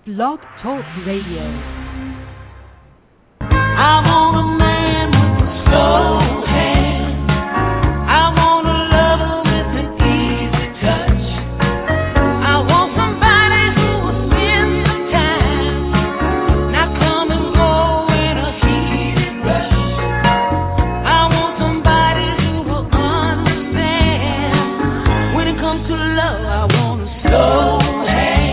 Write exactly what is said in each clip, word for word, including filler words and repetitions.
Blog Talk Radio. I want a man with a slow hand. I want a lover with an easy touch. I want somebody who will spend some time, not come and go in a heated rush. I want somebody who will understand. When it comes to love, I want a slow hand.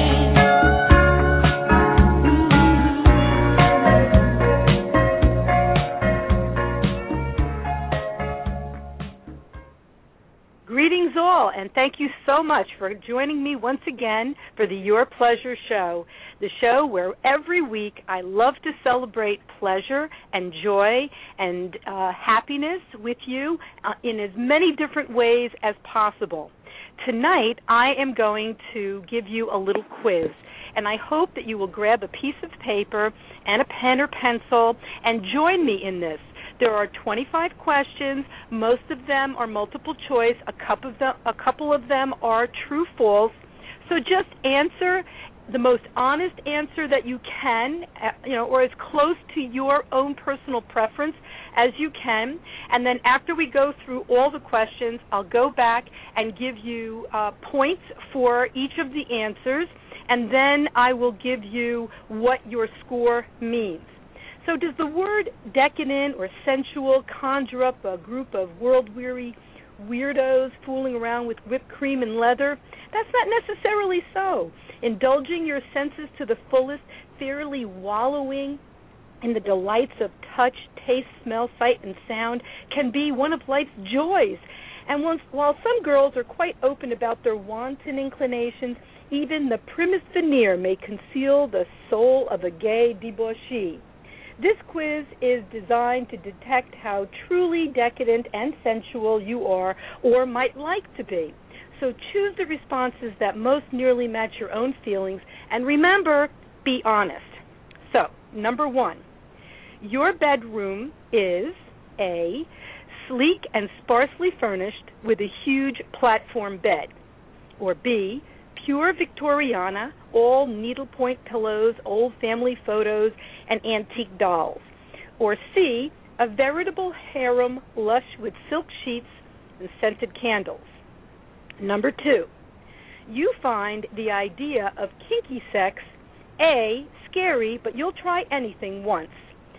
Greetings all, and thank you so much for joining me once again for the Your Pleasure Show, the show where every week I love to celebrate pleasure and joy and uh, happiness with you uh, in as many different ways as possible. Tonight I am going to give you a little quiz, and I hope that you will grab a piece of paper and a pen or pencil and join me in this. There are twenty-five questions. Most of them are multiple choice. A couple of them, a couple of them are true false. So just answer the most honest answer that you can, you know, or as close to your own personal preference as you can. And then after we go through all the questions, I'll go back and give you uh, points for each of the answers, and then I will give you what your score means. So does the word decadent or sensual conjure up a group of world-weary weirdos fooling around with whipped cream and leather? That's not necessarily so. Indulging your senses to the fullest, fairly wallowing in the delights of touch, taste, smell, sight, and sound can be one of life's joys. And once, while some girls are quite open about their wanton inclinations, even the primmest veneer may conceal the soul of a gay debauchee. This quiz is designed to detect how truly decadent and sensual you are or might like to be. So choose the responses that most nearly match your own feelings, and remember, be honest. So, number one, your bedroom is A, sleek and sparsely furnished with a huge platform bed, or B, pure Victoriana, all needlepoint pillows, old family photos, and antique dolls. Or C, a veritable harem lush with silk sheets and scented candles. Number two, you find the idea of kinky sex, A, scary, but you'll try anything once.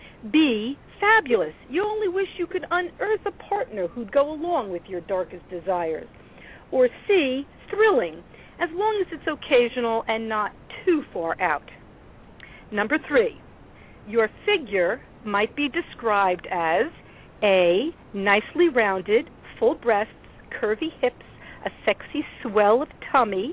B, fabulous. You only wish you could unearth a partner who'd go along with your darkest desires. Or C, thrilling, as long as it's occasional and not too far out. Number three, your figure might be described as A, nicely rounded, full breasts, curvy hips, a sexy swell of tummy.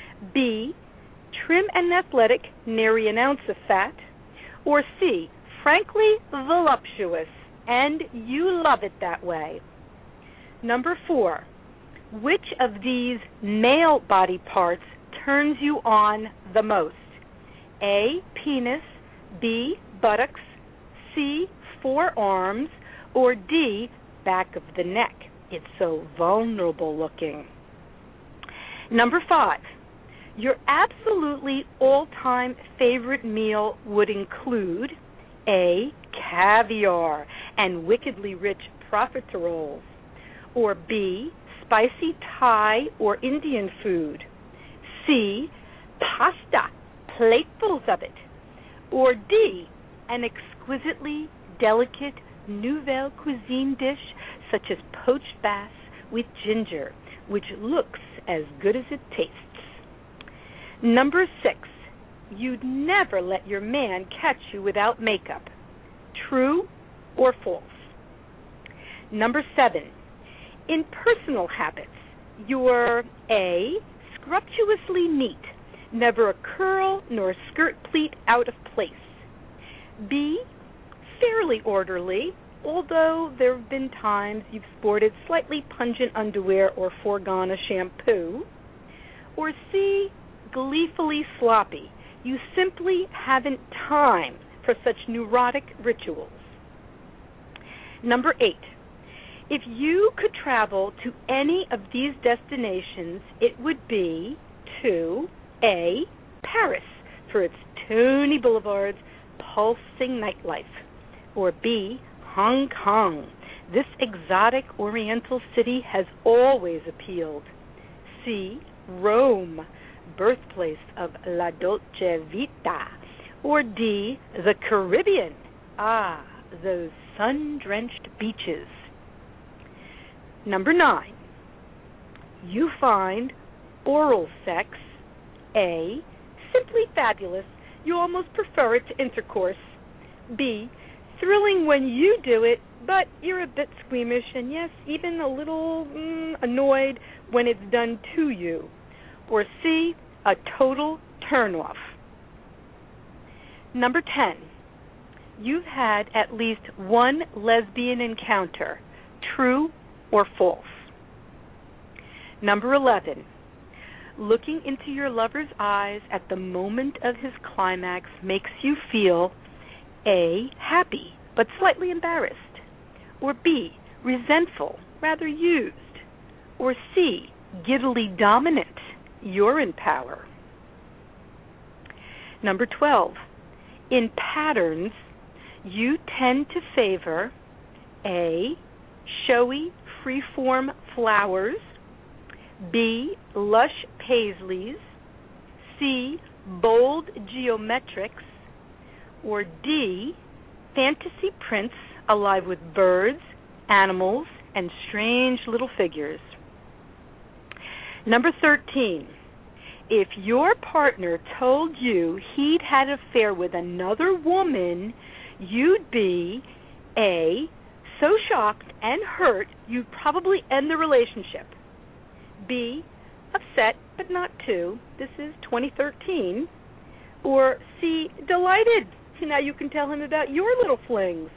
B, trim and athletic, nary an ounce of fat. Or C, frankly voluptuous, and you love it that way. Number four, which of these male body parts turns you on the most? A, penis, B, buttocks, C, forearms, or D, back of the neck. It's so vulnerable looking. Number five, your absolutely all-time favorite meal would include A, caviar and wickedly rich profiteroles, or B, spicy Thai or Indian food, C, pasta, platefuls of it, or D, an exquisitely delicate nouvelle cuisine dish such as poached bass with ginger, which looks as good as it tastes. Number six, you'd never let your man catch you without makeup. True or false? Number seven, in personal habits, you're A, scrumptiously neat, never a curl nor a skirt pleat out of place. B, fairly orderly, although there have been times you've sported slightly pungent underwear or foregone a shampoo. Or C, gleefully sloppy. You simply haven't time for such neurotic rituals. Number eight, if you could travel to any of these destinations, it would be to A, Paris, for its Tony Boulevard's pulsing nightlife. Or B, Hong Kong. This exotic oriental city has always appealed. C, Rome, birthplace of La Dolce Vita. Or D, the Caribbean. Ah, those sun-drenched beaches. Number nine, you find oral sex, A, simply fabulous. You almost prefer it to intercourse. B, thrilling when you do it, but you're a bit squeamish and, yes, even a little mm, annoyed when it's done to you. Or C, a total turn-off. Number ten, you've had at least one lesbian encounter, true or false. Number eleven, looking into your lover's eyes at the moment of his climax makes you feel A, happy but slightly embarrassed, or B, resentful, rather used, or C, giddily dominant, you're in power. Number twelve, in patterns, you tend to favor A, showy, free-form flowers, B, lush paisleys, C, bold geometrics, or D, fantasy prints alive with birds, animals, and strange little figures. Number thirteen, if your partner told you he'd had an affair with another woman, you'd be A, so shocked and hurt you'd probably end the relationship. B, upset but not too. This is twenty thirteen. Or C, delighted. Now you can tell him about your little flings.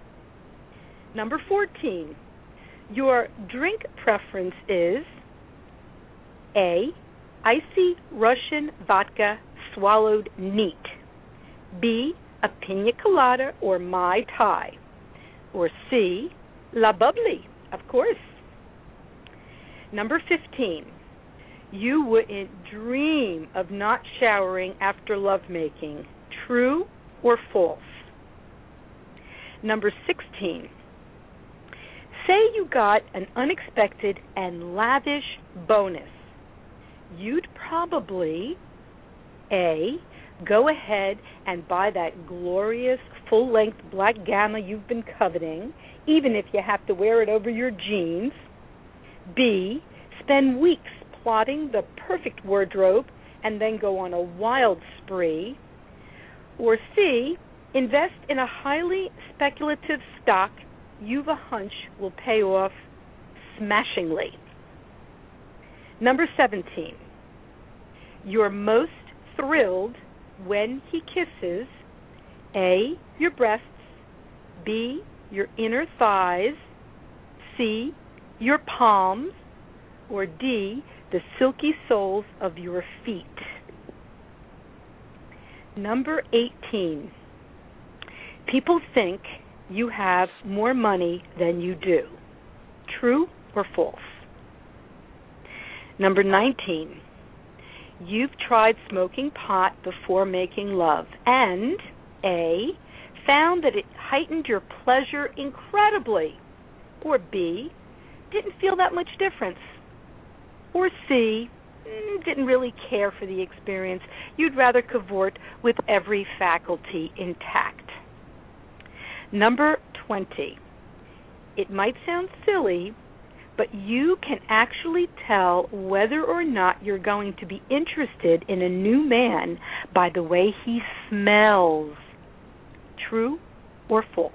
Number fourteen, your drink preference is A, icy Russian vodka swallowed neat. B, a pina colada or Mai Tai. Or C, La Bubbly, of course. Number fifteen, you wouldn't dream of not showering after lovemaking. True or false? Number sixteen, say you got an unexpected and lavish bonus. You'd probably A, go ahead and buy that glorious full-length black gamma you've been coveting, even if you have to wear it over your jeans. B, spend weeks plotting the perfect wardrobe and then go on a wild spree. Or C, invest in a highly speculative stock you've a hunch will pay off smashingly. Number seventeen, you're most thrilled when he kisses A, your breasts, B, your inner thighs, C, your palms, or D, the silky soles of your feet. Number eighteen, people think you have more money than you do. True or false? Number nineteen, you've tried smoking pot before making love and A, found that it heightened your pleasure incredibly, or B, didn't feel that much difference, or C, didn't really care for the experience. You'd rather cavort with every faculty intact. Number twenty, it might sound silly, but you can actually tell whether or not you're going to be interested in a new man by the way he smells. True or false?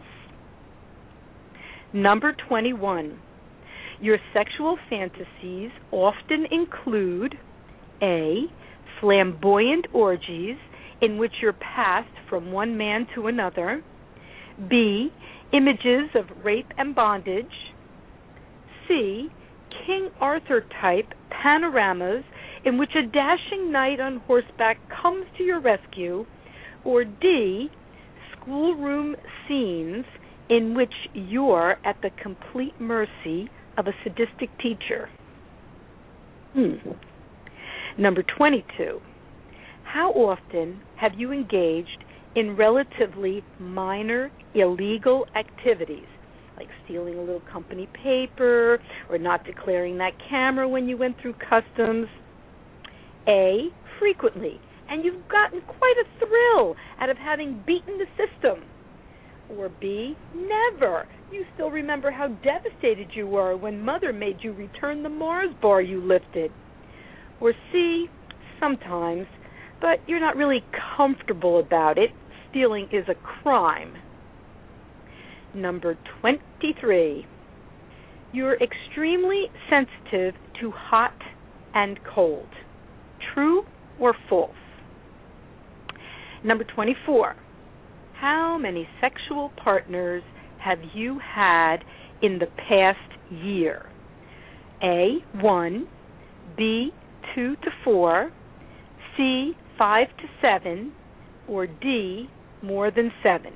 Number twenty-one, your sexual fantasies often include A, flamboyant orgies in which you're passed from one man to another, B, images of rape and bondage, C, King Arthur-type panoramas in which a dashing knight on horseback comes to your rescue, or D, schoolroom scenes in which you're at the complete mercy of a sadistic teacher. Hmm. Number twenty-two, how often have you engaged in relatively minor illegal activities, like stealing a little company paper or not declaring that camera when you went through customs? A, frequently, and you've gotten quite a thrill out of having beaten the system. Or B, never. You still remember how devastated you were when Mother made you return the Mars bar you lifted. Or C, sometimes, but you're not really comfortable about it. Stealing is a crime. Number twenty-three, you're extremely sensitive to hot and cold. True or false? Number twenty-four, how many sexual partners have you had in the past year? A, one, B, two to four, C, five to seven, or D, more than seven.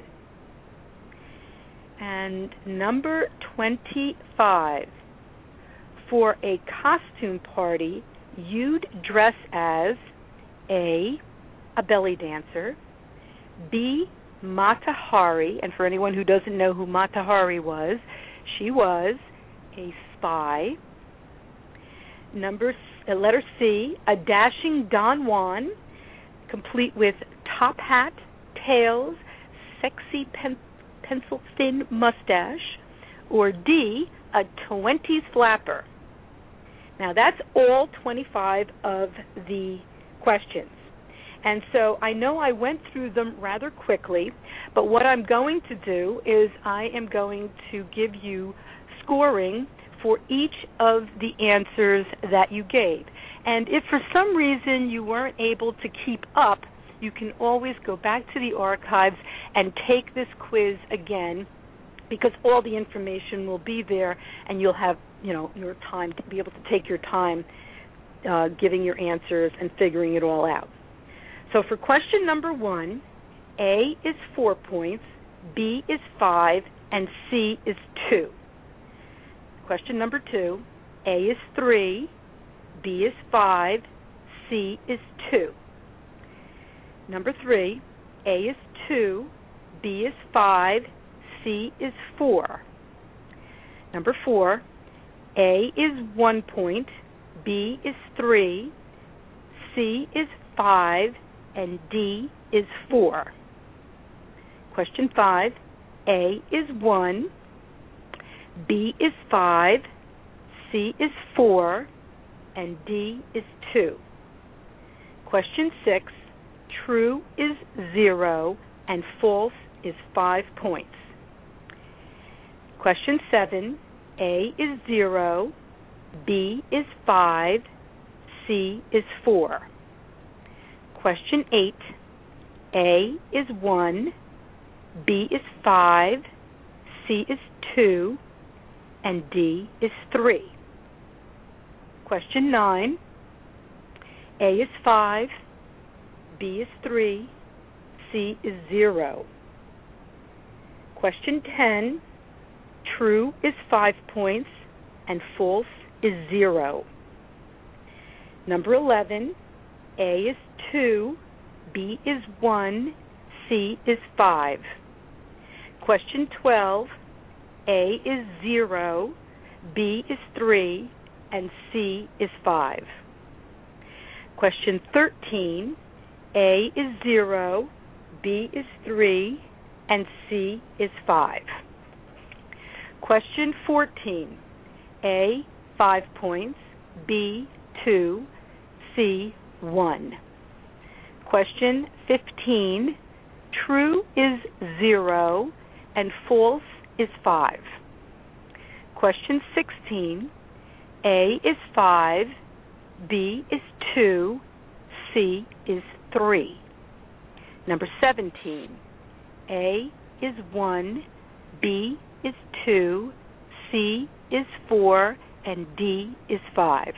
And number twenty-five, for a costume party, you'd dress as A, a belly dancer, B, Mata Hari, and for anyone who doesn't know who Mata Hari was, she was a spy. Number uh, letter C, a dashing Don Juan, complete with top hat, tails, sexy pen, pencil-thin mustache, or D, a twenties flapper. Now that's all twenty-five of the questions. And so I know I went through them rather quickly, but what I'm going to do is I am going to give you scoring for each of the answers that you gave. And if for some reason you weren't able to keep up, you can always go back to the archives and take this quiz again, because all the information will be there and you'll have, you know, your time to be able to take your time uh, giving your answers and figuring it all out. So for question number one, A is four points, B is five, and C is two. Question number two, A is three, B is five, C is two. Number three, A is two, B is five, C is four. Number four, A is one point, B is three, C is five, and D is four. Question five, A is one, B is five, C is four, and D is two. Question six, true is zero, and false is five points. Question seven, A is zero, B is five, C is four. Question eight, A is one, B is five, C is two, and D is three. Question nine, A is five, B is three, C is zero. Question ten, true is five points and false is zero. Number eleven, A is two, B is one, C is five. Question twelve, A is zero, B is three, and C is five. Question thirteen, A is zero, B is three, and C is five. Question fourteen, A, five points, B, two, C, one. Question fifteen, true is zero, and false is five. Question sixteen, A is five, B is two, C is three. Number seventeen, A is one, B is two, C is four, and D is five.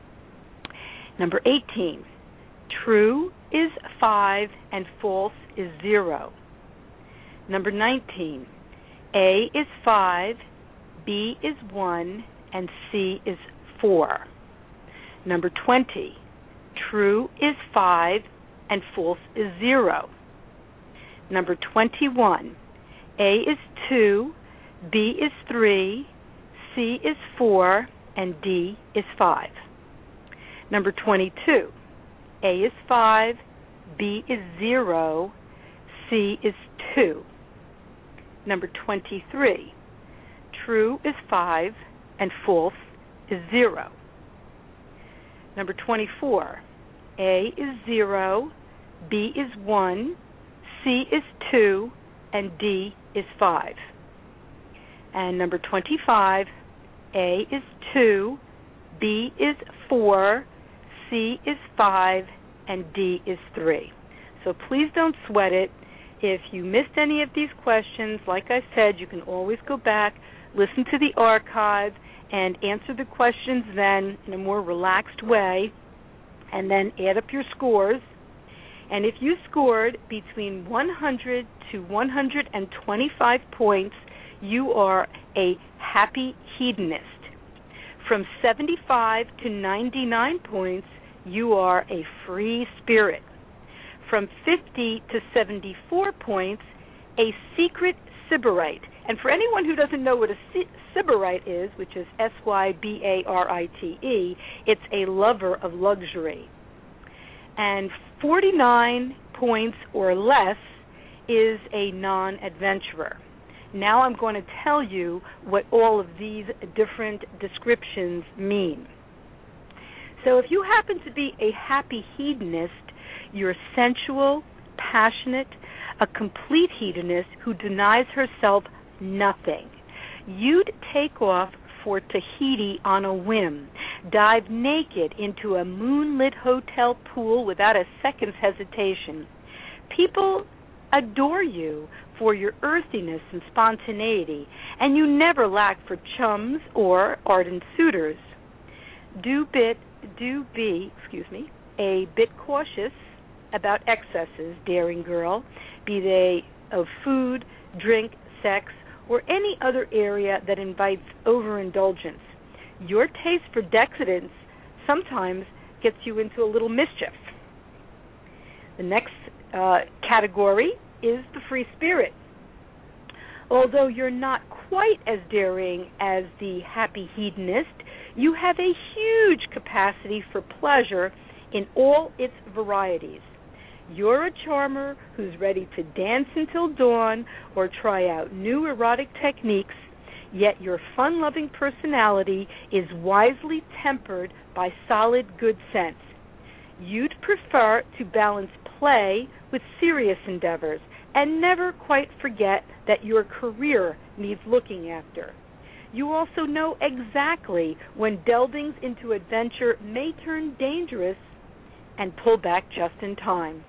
Number eighteen, true is five and false is zero. Number nineteen, A is five, B is one, and C is four. Number twenty, true is five, and false is zero. Number twenty-one, A is two, B is three, C is four, and D is five. Number twenty-two, A is five, B is zero, C is two. Number twenty-three, true is five and false is zero. Number twenty-four, A is zero, B is one, C is two, and D is five. And number twenty-five, A is two, B is four, C is five, and D is three. So please don't sweat it. If you missed any of these questions, like I said, you can always go back, listen to the archive, and answer the questions then in a more relaxed way, and then add up your scores. And if you scored between one hundred to one hundred twenty-five points, you are a happy hedonist. From seventy-five to ninety-nine points, you are a free spirit. From fifty to seventy-four points, a secret sybarite. And for anyone who doesn't know what a sybarite is, which is S Y B A R I T E, it's a lover of luxury. And forty-nine points or less is a non-adventurer. Now I'm going to tell you what all of these different descriptions mean. So if you happen to be a happy hedonist, you're sensual, passionate, a complete hedonist who denies herself nothing. You'd take off for Tahiti on a whim, dive naked into a moonlit hotel pool without a second's hesitation. People adore you for your earthiness and spontaneity, and you never lack for chums or ardent suitors. Do bit, do be, excuse me, a bit cautious about excesses, daring girl, be they of food, drink, sex, or any other area that invites overindulgence. Your taste for decadence sometimes gets you into a little mischief. The next uh, category is the free spirit. Although you're not quite as daring as the happy hedonist, you have a huge capacity for pleasure in all its varieties. You're a charmer who's ready to dance until dawn or try out new erotic techniques, yet your fun-loving personality is wisely tempered by solid good sense. You'd prefer to balance play with serious endeavors and never quite forget that your career needs looking after. You also know exactly when delving into adventure may turn dangerous and pull back just in time.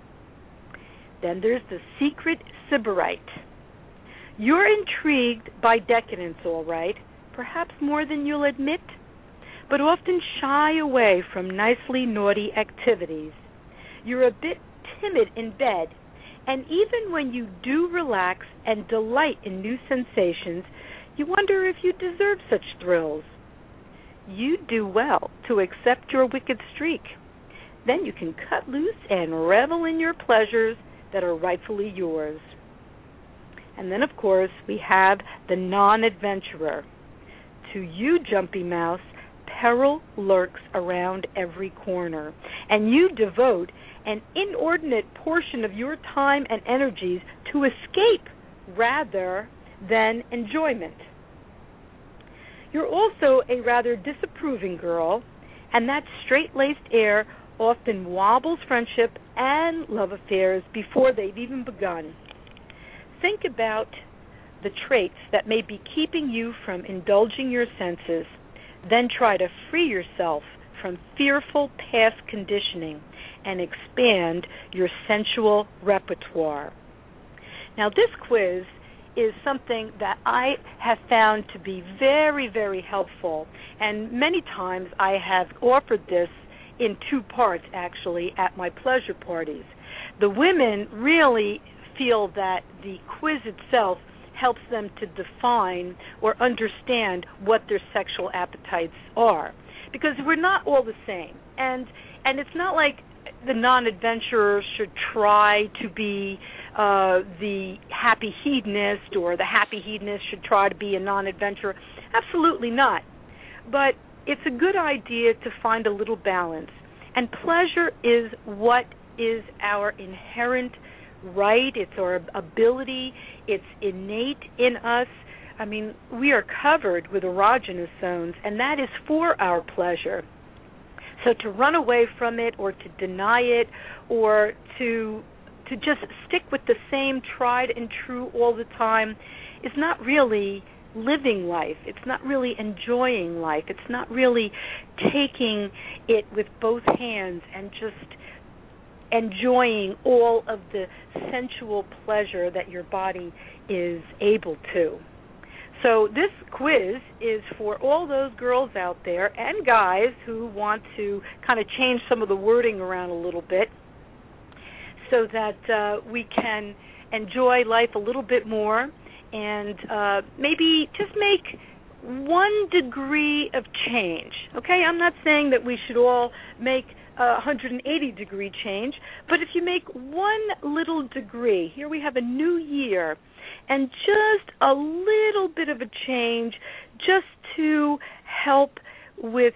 Then there's the secret sybarite. You're intrigued by decadence, all right, perhaps more than you'll admit, but often shy away from nicely naughty activities. You're a bit timid in bed, and even when you do relax and delight in new sensations, you wonder if you deserve such thrills. You do well to accept your wicked streak. Then you can cut loose and revel in your pleasures that are rightfully yours. And then, of course, we have the non-adventurer. To you, Jumpy Mouse, peril lurks around every corner, and you devote an inordinate portion of your time and energies to escape rather than enjoyment. You're also a rather disapproving girl, and that straight-laced air often wobbles friendship and love affairs before they've even begun. Think about the traits that may be keeping you from indulging your senses, then try to free yourself from fearful past conditioning and expand your sensual repertoire. Now, this quiz is something that I have found to be very, very helpful, and many times I have offered this in two parts, actually, at my pleasure parties. The women really feel that the quiz itself helps them to define or understand what their sexual appetites are, because we're not all the same, and and it's not like the non-adventurer should try to be uh, the happy hedonist, or the happy hedonist should try to be a non-adventurer. Absolutely not. But it's a good idea to find a little balance. And pleasure is what is our inherent right. It's our ability. It's innate in us. I mean, we are covered with erogenous zones, and that is for our pleasure. So to run away from it, or to deny it, or to to just stick with the same tried and true all the time is not really living life. It's not really enjoying life. It's not really taking it with both hands and just enjoying all of the sensual pleasure that your body is able to. So this quiz is for all those girls out there and guys who want to kind of change some of the wording around a little bit so that uh, we can enjoy life a little bit more, and uh, maybe just make one degree of change. Okay, I'm not saying that we should all make a one hundred eighty degree change, but if you make one little degree, here we have a new year, and just a little bit of a change just to help with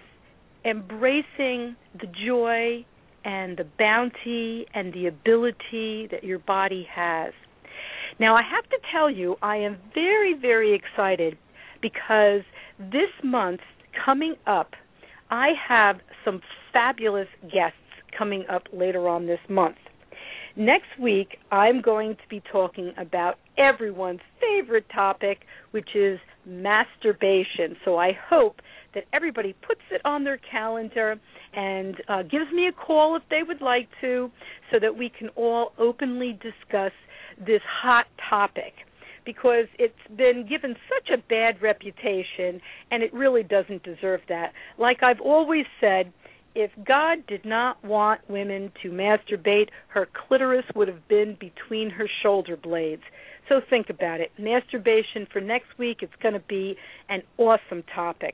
embracing the joy and the bounty and the ability that your body has. Now, I have to tell you, I am very, very excited because this month coming up, I have some fabulous guests coming up later on this month. Next week, I'm going to be talking about everyone's favorite topic, which is masturbation. So I hope that everybody puts it on their calendar and uh, gives me a call if they would like to, so that we can all openly discuss this hot topic, because it's been given such a bad reputation, and it really doesn't deserve that. Like I've always said, if God did not want women to masturbate, her clitoris would have been between her shoulder blades. So think about it. Masturbation for next week, it's going to be an awesome topic.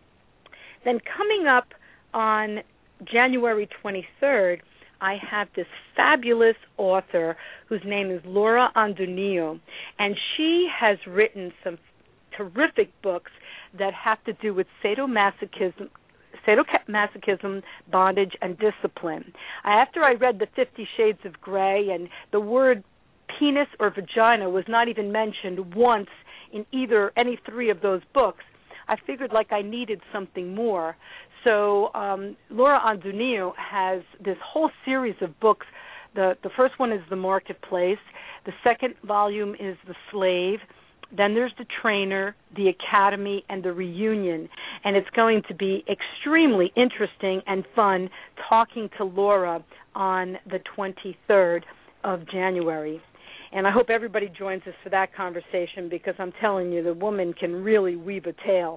Then coming up on January twenty-third, I have this fabulous author whose name is Laura Andonio, and she has written some terrific books that have to do with sadomasochism, sadomasochism, bondage, and discipline. After I read the Fifty Shades of Grey, and the word penis or vagina was not even mentioned once in either any three of those books, I figured like I needed something more. So um, Laura Andonio has this whole series of books. The, the first one is The Marketplace. The second volume is The Slave. Then there's The Trainer, The Academy, and The Reunion. And it's going to be extremely interesting and fun talking to Laura on the twenty-third of January. And I hope everybody joins us for that conversation, because I'm telling you, the woman can really weave a tale.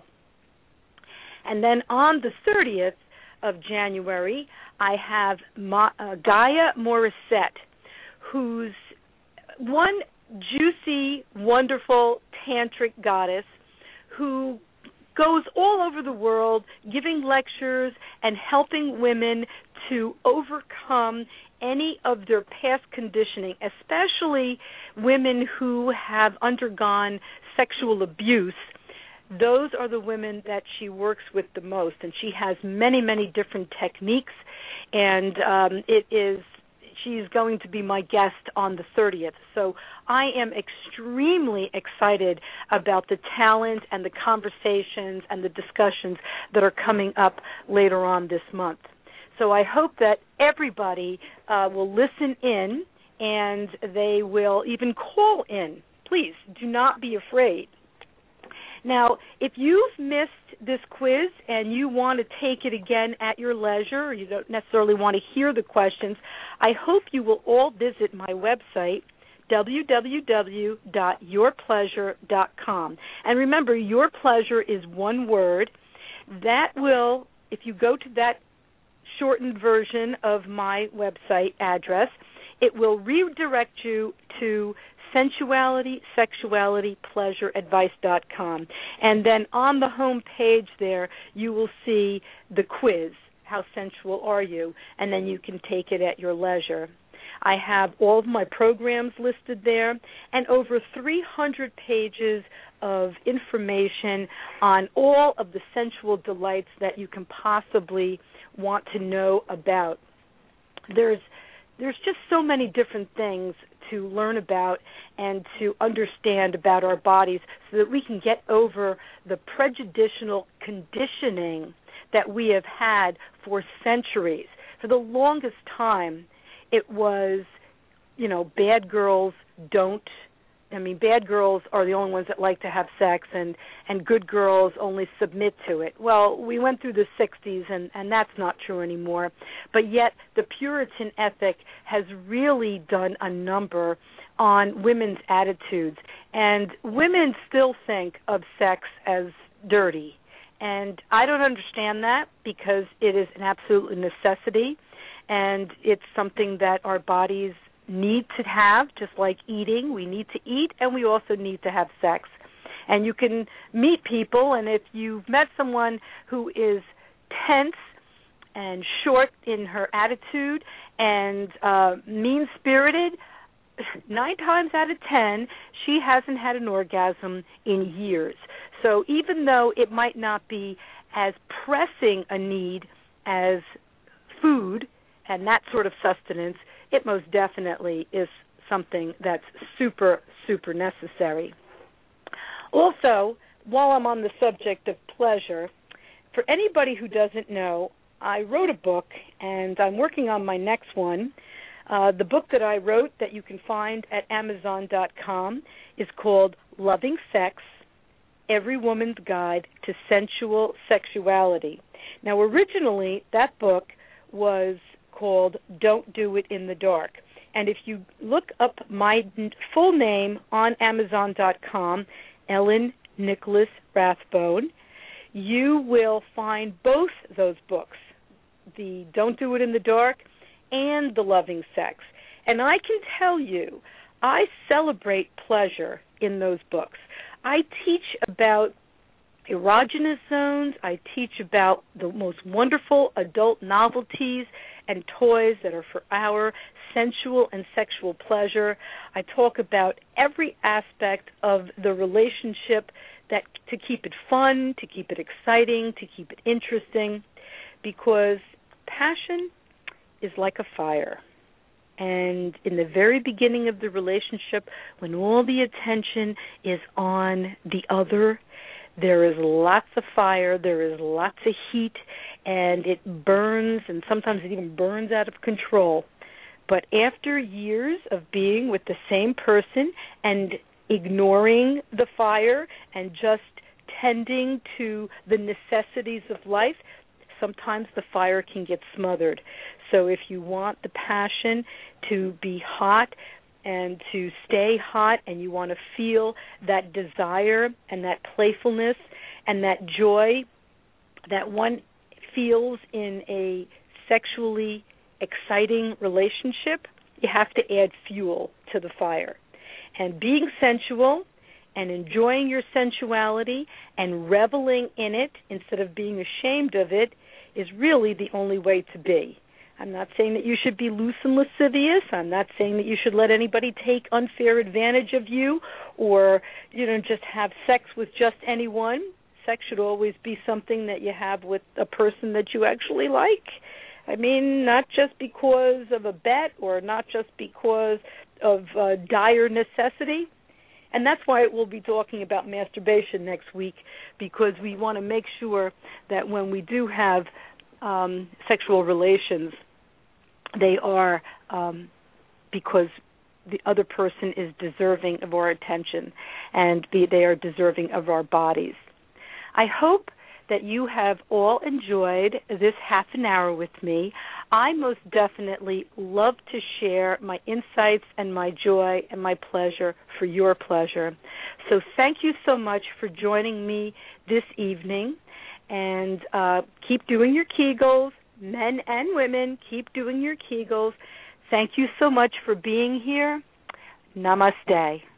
And then on the thirtieth of January, I have Ma- uh, Gaia Morissette, who's one juicy, wonderful tantric goddess who goes all over the world giving lectures and helping women to overcome any of their past conditioning, especially women who have undergone sexual abuse. Those are the women that she works with the most, and she has many, many different techniques, and um, it is she's going to be my guest on the thirtieth. So I am extremely excited about the talent and the conversations and the discussions that are coming up later on this month. So I hope that everybody uh, will listen in, and they will even call in. Please do not be afraid. Now, if you've missed this quiz and you want to take it again at your leisure, or you don't necessarily want to hear the questions, I hope you will all visit my website, w w w dot your pleasure dot com. And remember, Your Pleasure is one word. That will, if you go to that shortened version of my website address, it will redirect you to sensuality sexuality pleasure advice dot com. And then on the home page there, you will see the quiz. how sensual are you, and then you can take it at your leisure. I have all of my programs listed there and over three hundred pages of information on all of the sensual delights that you can possibly want to know about. There's there's just so many different things to learn about and to understand about our bodies so that we can get over the prejudicial conditioning that we have had for centuries. For the longest time, it was, you know, bad girls don't. I mean, bad girls are the only ones that like to have sex, and, and good girls only submit to it. Well, we went through the sixties, and, and that's not true anymore. But yet the Puritan ethic has really done a number on women's attitudes. And women still think of sex as dirty. And I don't understand that because it is an absolute necessity, and it's something that our bodies need to have, just like eating. We need to eat, and we also need to have sex. And you can meet people, and if you've met someone who is tense and short in her attitude and uh, mean-spirited, nine times out of ten, she hasn't had an orgasm in years. So even though it might not be as pressing a need as food and that sort of sustenance, it most definitely is something that's super, super necessary. Also, while I'm on the subject of pleasure, for anybody who doesn't know, I wrote a book, and I'm working on my next one. Uh, the book that I wrote that you can find at Amazon dot com is called Loving Sex, Every Woman's Guide to Sensual Sexuality. Now, originally, that book was called Don't Do It in the Dark. And if you look up my full name on Amazon dot com, Ellen Nicholas Rathbone, you will find both those books, the Don't Do It in the Dark and the Loving Sex. And I can tell you, I celebrate pleasure in those books. I teach about erogenous zones. I teach about the most wonderful adult novelties and toys that are for our sensual and sexual pleasure. I talk about every aspect of the relationship that to keep it fun, to keep it exciting, to keep it interesting, because passion is like a fire. And in the very beginning of the relationship, when all the attention is on the other, there is lots of fire, there is lots of heat, and it burns, and sometimes it even burns out of control. But after years of being with the same person and ignoring the fire and just tending to the necessities of life, sometimes the fire can get smothered. So if you want the passion to be hot and to stay hot, and you want to feel that desire and that playfulness and that joy that one feels in a sexually exciting relationship, you have to add fuel to the fire. And being sensual and enjoying your sensuality and reveling in it instead of being ashamed of it is really the only way to be. I'm not saying that you should be loose and lascivious. I'm not saying that you should let anybody take unfair advantage of you or, you know, just have sex with just anyone. Sex should always be something that you have with a person that you actually like. I mean, not just because of a bet or not just because of uh, dire necessity. And that's why we'll be talking about masturbation next week, because we want to make sure that when we do have um, sexual relations, they are um, because the other person is deserving of our attention and be, they are deserving of our bodies. I hope that you have all enjoyed this half an hour with me. I most definitely love to share my insights and my joy and my pleasure for your pleasure. So thank you so much for joining me this evening, and uh, keep doing your Kegels. Men and women, keep doing your Kegels. Thank you so much for being here. Namaste.